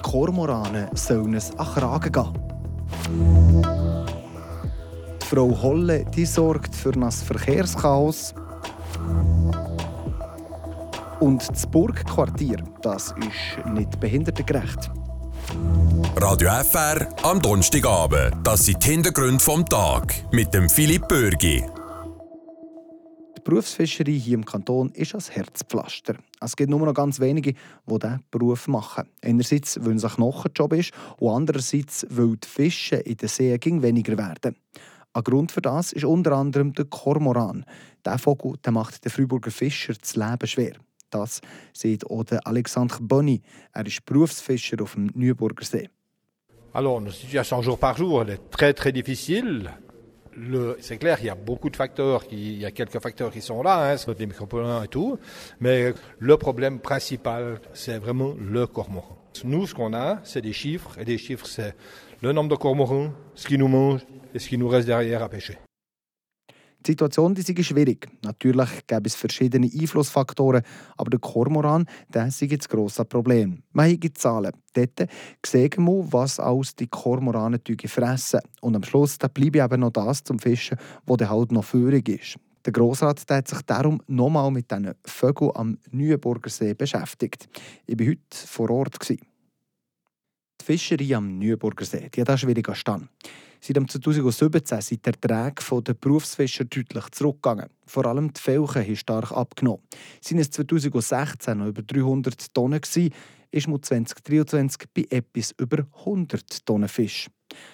Kormoranen sollen es an Kragen gehen. Die Frau Holle die sorgt für ein Verkehrschaos. Und das Burgquartier, das ist nicht behindertengerecht. Radio FR am Donnerstagabend. Das sind die Hintergründe vom Tag mit dem Philipp Bürgi. Die Berufsfischerei hier im Kanton ist ein Herzpflaster. Es gibt nur noch ganz wenige, die diesen Beruf machen. Einerseits, weil es ein Knochenjob ist und andererseits, weil die Fische in den Seen weniger werden. Ein Grund für das ist unter anderem der Kormoran. Dieser Vogel macht den Freiburger Fischer das Leben schwer. Das sieht auch Alexandre Bonny. Er ist Berufsfischer auf dem Neuenburger See. Alors, notre situation jour par jour, elle est très très difficile. C'est clair qu'il y a beaucoup de facteurs, il y a quelques facteurs qui sont là, les micropolluants et tout, mais le problème principal, c'est vraiment le cormoran. Nous, ce qu'on a, c'est des chiffres, et des chiffres, c'est le nombre de cormorans, ce qu'ils nous mangent et ce qui nous reste derrière à pêcher. Die Situation ist schwierig. Natürlich gäbe es verschiedene Einflussfaktoren, aber der Kormoran ist das grosse Problem. Man hat die Zahlen. Dort sehen wir, was alles die Kormoranen fressen. Und am Schluss bleibe eben noch das zum Fischen, was halt noch führig ist. Der Grossrat hat sich darum nochmal mit diesen Vögeln am Neuenburger See beschäftigt. Ich war heute vor Ort. Die Fischerei am Neuenburger See die hat auch schwierig gestanden. Seit 2017 sind die Erträge der Berufsfischer deutlich zurückgegangen. Vor allem die Felchen haben stark abgenommen. Seien es 2016 noch über 300 Tonnen gewesen, ist man 2023 bei etwas über 100 Tonnen Fisch.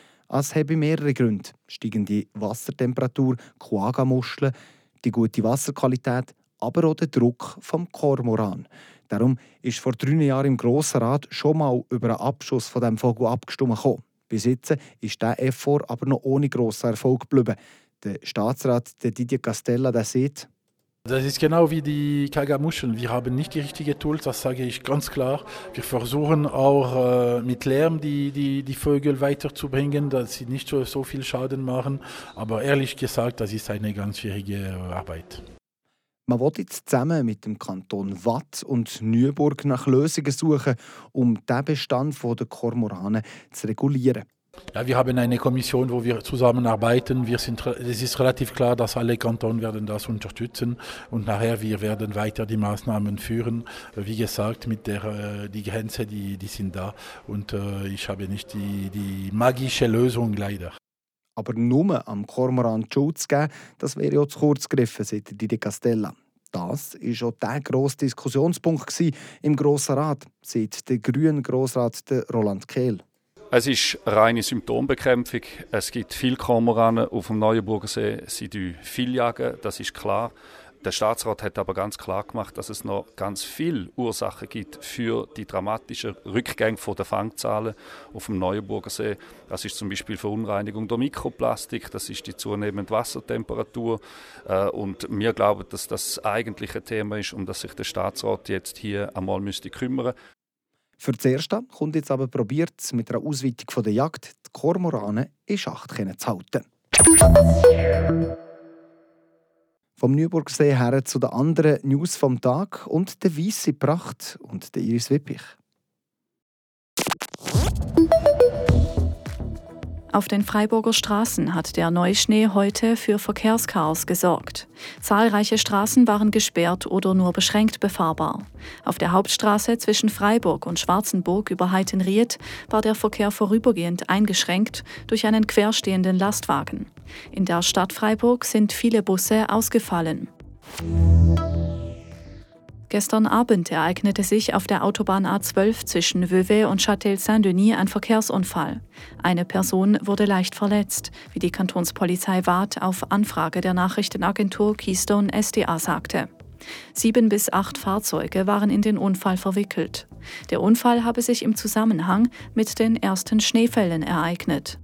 Es habe mehrere Gründe. Steigende Wassertemperatur, Quagga-Muscheln, die gute Wasserqualität, aber auch der Druck vom Kormoran. Darum ist vor 3 Jahren im Grossen Rat schon mal über einen Abschuss von diesem Vogel abgestimmt worden. Bis jetzt ist dieser Effort aber noch ohne grossen Erfolg geblieben. Der Staatsrat Didier Castella sieht: Das ist genau wie die Quagga-Muscheln. Wir haben nicht die richtigen Tools, das sage ich ganz klar. Wir versuchen auch mit Lärm die Vögel weiterzubringen, dass sie nicht so viel Schaden machen. Aber ehrlich gesagt, das ist eine ganz schwierige Arbeit. Man will jetzt zusammen mit dem Kanton Waadt und Neuenburg nach Lösungen suchen, um den Bestand der Kormoranen zu regulieren. Ja, wir haben eine Kommission, wo wir zusammenarbeiten. Es ist relativ klar, dass alle Kantone werden das unterstützen und nachher wir werden weiter die Maßnahmen führen. Wie gesagt, mit die Grenzen, die sind da und ich habe nicht die magische Lösung leider. Aber nur am Kormoran die Schuld zu geben, das wäre ja zu kurz gegriffen, sagt Didier Castella. Das war auch der grosse Diskussionspunkt im Grossen Rat, sagt der grüne Grossrat Roland Kehl. Es ist reine Symptombekämpfung. Es gibt viele Kormoranen auf dem Neuenburger See. Sie jagen viel, das ist klar. Der Staatsrat hat aber ganz klar gemacht, dass es noch ganz viele Ursachen gibt für die dramatischen Rückgänge der Fangzahlen auf dem Neuenburger See. Das ist zum Beispiel Verunreinigung durch Mikroplastik, das ist die zunehmende Wassertemperatur. Und wir glauben, dass das eigentlich ein Thema ist, um das sich der Staatsrat jetzt hier einmal kümmern müsste. Für das Erste kommt jetzt aber probiert, mit einer Ausweitung der Jagd die Kormoranen in Schacht zu halten. Vom Neuenburger See her zu den anderen News vom Tag und der Weisse Pracht und der Iris Wippich. Auf den Freiburger Straßen hat der Neuschnee heute für Verkehrschaos gesorgt. Zahlreiche Straßen waren gesperrt oder nur beschränkt befahrbar. Auf der Hauptstraße zwischen Freiburg und Schwarzenburg über Heitenried war der Verkehr vorübergehend eingeschränkt durch einen querstehenden Lastwagen. In der Stadt Freiburg sind viele Busse ausgefallen. Gestern Abend ereignete sich auf der Autobahn A12 zwischen Vevey und Châtel-Saint-Denis ein Verkehrsunfall. Eine Person wurde leicht verletzt, wie die Kantonspolizei Waadt auf Anfrage der Nachrichtenagentur Keystone SDA sagte. 7 bis 8 Fahrzeuge waren in den Unfall verwickelt. Der Unfall habe sich im Zusammenhang mit den ersten Schneefällen ereignet.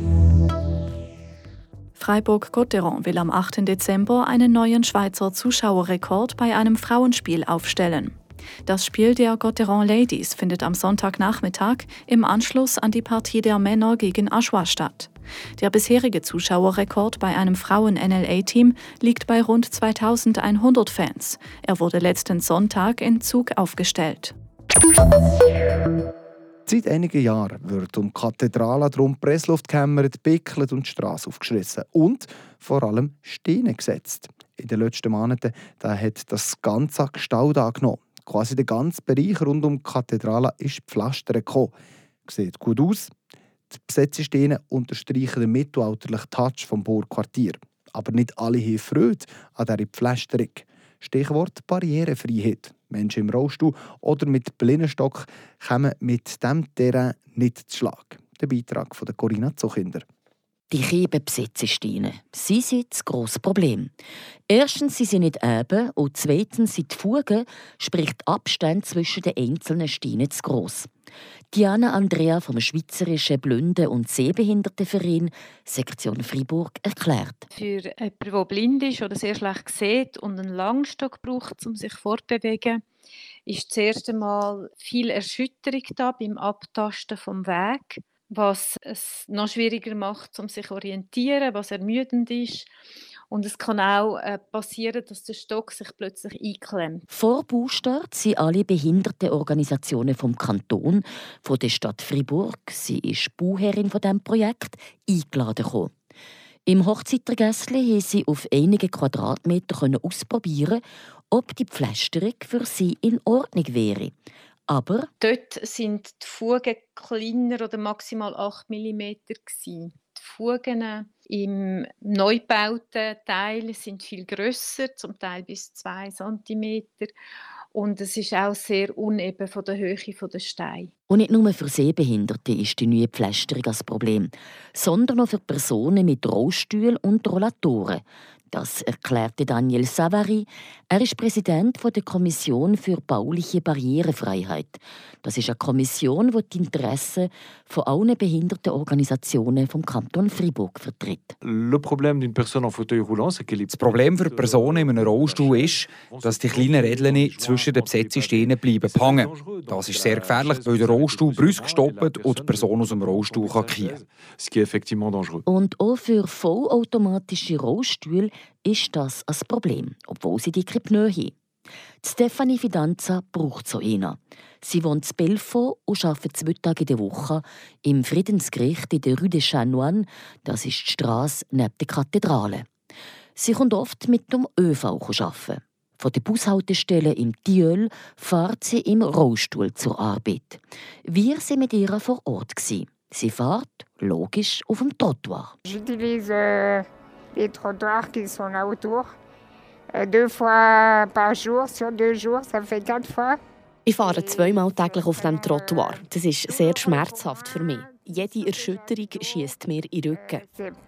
Freiburg-Gotteron will am 8. Dezember einen neuen Schweizer Zuschauerrekord bei einem Frauenspiel aufstellen. Das Spiel der Gotteron Ladies findet am Sonntagnachmittag im Anschluss an die Partie der Männer gegen Aschua statt. Der bisherige Zuschauerrekord bei einem Frauen-NLA-Team liegt bei rund 2100 Fans. Er wurde letzten Sonntag in Zug aufgestellt. Seit einigen Jahren wird um die Kathedrale drum Pressluft gehämmert, gebickelt und die Strasse aufgeschlissen und vor allem Steine gesetzt. In den letzten Monaten hat das ganze Gestalt angenommen. Quasi der ganze Bereich rund um die Kathedrale ist gepflastert gekommen. Sieht gut aus. Die Besetzesteine unterstreichen den mittelalterlichen Touch vom Burgquartier. Aber nicht alle haben Freude an dieser Pflasterung. Stichwort Barrierefreiheit. Menschen im Rollstuhl oder mit Blindenstock kommen mit diesem Terrain nicht zu Schlag. Der Beitrag von Corinna Zuchinder. Die Besetzesteine, sie sind das grosse Problem. Erstens sind sie nicht eben und zweitens sind die Fugen, sprich die Abstände zwischen den einzelnen Steinen, zu gross. Diana Andrea vom Schweizerischen Blinde- und Sehbehindertenverein Sektion Freiburg erklärt. Für jemanden, der blind ist oder sehr schlecht sieht und einen Langstock braucht, um sich fortzubewegen, ist das erste Mal viel Erschütterung da beim Abtasten vom Weg, was es noch schwieriger macht, um sich zu orientieren, was ermüdend ist. Und es kann auch passieren, dass der Stock sich plötzlich einklemmt. Vor Baustart sind alle Behindertenorganisationen vom Kanton, von der Stadt Freiburg, sie ist Bauherrin von diesem Projekt, eingeladen gekommen. Im Hochzeitergässli konnten sie auf einige Quadratmeter ausprobieren, ob die Pflasterung für sie in Ordnung wäre. Aber dort sind die Fugen kleiner oder maximal 8 mm. Die Fugen im neu gebauten Teil sind viel grösser, zum Teil bis 2 cm. Und es ist auch sehr uneben von der Höhe der Steine. Und nicht nur für Sehbehinderte ist die neue Pflasterung ein Problem, sondern auch für Personen mit Rollstühlen und Rollatoren. Das erklärte Daniel Savary. Er ist Präsident der Kommission für bauliche Barrierefreiheit. Das ist eine Kommission, die die Interessen von allen Behindertenorganisationen vom Kanton Freiburg vertritt. Das Problem für Personen in einem Rollstuhl ist, dass die kleinen Rädchen zwischen den Besetzesteinen bleiben hängen. Das ist sehr gefährlich, weil der Rollstuhl brüsk stoppt und die Person aus dem Rollstuhl kiehen kann. Und auch für vollautomatische Rollstühle ist das ein Problem, obwohl sie dicke Pneu haben. Stefanie Fidanza braucht so einen. Sie wohnt in Belfort und arbeitet 2 Tage in der Woche im Friedensgericht in der Rue des Chanoines, das ist die Strasse neben der Kathedrale. Sie kommt oft mit dem ÖV arbeiten. Von der Bushaltestelle im Tilleul fährt sie im Rollstuhl zur Arbeit. Wir waren mit ihr vor Ort. Sie fährt, logisch, auf dem Trottoir. J'utilise les trottoirs qui sont là autour. 2 fois par jour, sur 2 jours, ça fait 4 fois. Ich fahre 2-mal täglich auf diesem Trottoir. Das ist sehr schmerzhaft für mich. Jede Erschütterung schiesst mir in den Rücken.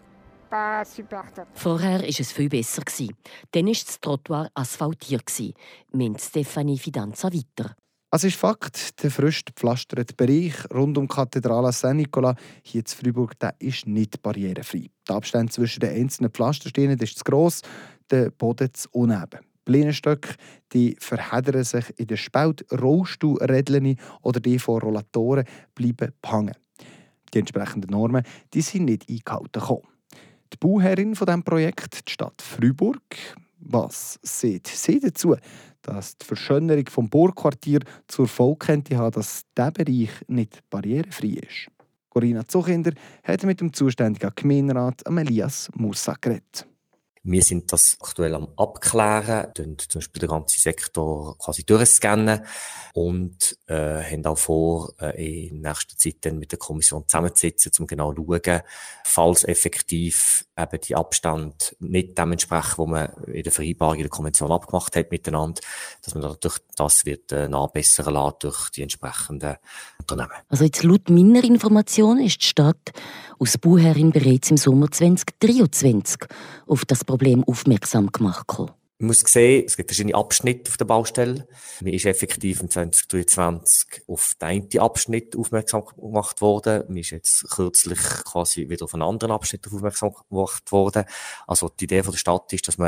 Vorher war es viel besser. Dann war das Trottoir asphaltiert, meint Stefanie Fidanza weiter. Es ist Fakt, der frisch gepflasterte Bereich rund um die Kathedrale Saint-Nicolas hier in Freiburg der ist nicht barrierefrei. Der Abstand zwischen den einzelnen Pflastersteinen ist zu gross, der Boden zu uneben. Blinenstöcke verheddern sich in den Spalt, Rollstuhlrädchen oder die von Rollatoren bleiben hängen. Die entsprechenden Normen sind nicht eingehalten worden. Die Bauherrin von diesem Projekt, die Stadt Freiburg, was sieht sie dazu, dass die Verschönerung des Burgquartiers zur Folge könnte haben, dass dieser Bereich nicht barrierefrei ist? Corinna Zuchinder hat mit dem zuständigen Gemeinderat Elias Musa geredet. Wir sind das aktuell am Abklären, zum Beispiel den ganzen Sektor quasi durchscannen und haben auch vor, in nächster Zeit dann mit der Kommission zusammenzusitzen, um genau zu schauen, falls effektiv eben die Abstände nicht dem entsprechen, was man in der Vereinbarung in der Konvention abgemacht hat miteinander, dass man dadurch das wird nachbessern lassen durch die entsprechenden Unternehmen. Also jetzt laut meiner Information ist die Stadt als Bauherrin bereits im Sommer 2023 auf das Problem aufmerksam gemacht. Man muss sehen, es gibt verschiedene Abschnitte auf der Baustelle. Man ist effektiv im 2023 auf den einen Abschnitt aufmerksam gemacht worden. Man ist jetzt kürzlich quasi wieder auf einen anderen Abschnitt aufmerksam gemacht worden. Also die Idee von der Stadt ist, dass man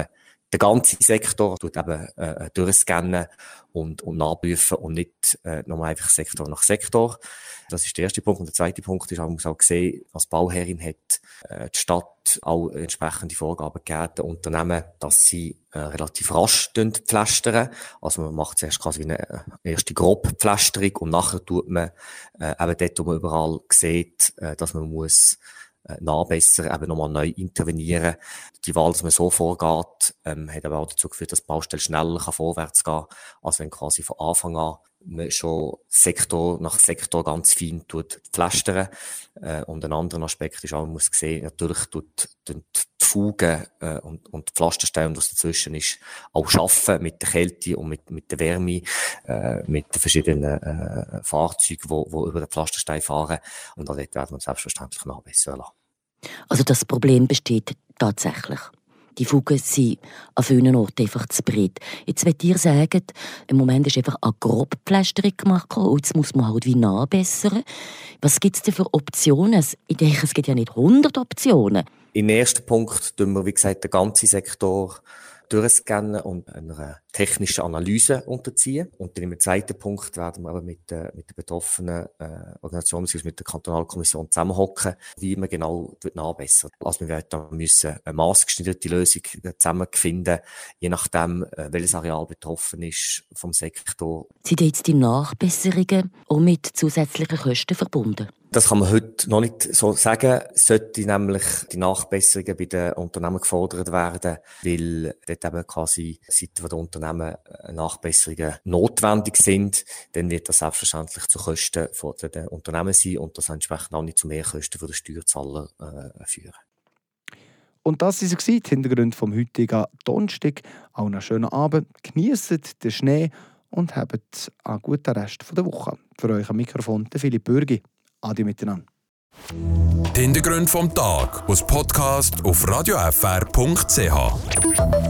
der ganze Sektor tut eben durchscannen und nachprüfen und nicht nur einfach Sektor nach Sektor. Das ist der erste Punkt. Und der zweite Punkt ist, man muss auch sehen, als Bauherrin hat die Stadt auch entsprechende Vorgaben gegeben, den Unternehmen, dass sie relativ rasch pflastern. Also man macht zuerst quasi eine erste Grobpflasterung und nachher tut man eben dort, wo man überall sieht, dass man muss nachbessern, eben nochmal neu intervenieren. Die Wahl, dass man so vorgeht, hat aber auch dazu geführt, dass die Baustelle schneller vorwärts gehen kann, als wenn quasi von Anfang an man schon Sektor nach Sektor ganz fein pflastern. Und ein anderer Aspekt ist auch, man muss sehen, natürlich tut die Fugen und die Pflastersteine, was dazwischen ist, auch arbeiten mit der Kälte und mit der Wärme, mit den verschiedenen Fahrzeugen, die über den Pflasterstein fahren. Und dort werden wir selbstverständlich nachbessern lassen. Also das Problem besteht tatsächlich. Die Fugen sind an vielen Orten einfach zu breit. Jetzt wollt ihr sagen, im Moment ist einfach eine Grobpflasterung gemacht und jetzt muss man halt wie nachbessern. Was gibt es denn für Optionen? Ich denke, es gibt ja nicht 100 Optionen. Im ersten Punkt tun wir, wie gesagt, den ganzen Sektor durchscannen und einer technischen Analyse unterziehen. Und dann im zweiten Punkt werden wir aber mit der betroffenen Organisation, beziehungsweise mit der Kantonalkommission zusammenhocken, wie man genau nachbessern. Also wir werden müssen eine maßgeschneiderte Lösung zusammenfinden, je nachdem, welches Areal betroffen ist vom Sektor. Sind jetzt die Nachbesserungen auch mit zusätzlichen Kosten verbunden? Das kann man heute noch nicht so sagen. Sollte nämlich die Nachbesserungen bei den Unternehmen gefordert werden, weil dort eben quasi seitens der Unternehmen Nachbesserungen notwendig sind, dann wird das selbstverständlich zu Kosten der Unternehmen sein und das entsprechend auch nicht zu Mehrkosten für den Steuerzahler führen. Und das war die Hintergründe vom heutigen Donnerstag. Auch einen schönen Abend. Genießt den Schnee und habt einen guten Rest der Woche. Für euch am Mikrofon der Philipp Bürgi. Adi miteinander. Die Hintergründe vom Tag aus Podcast auf radiofr.ch.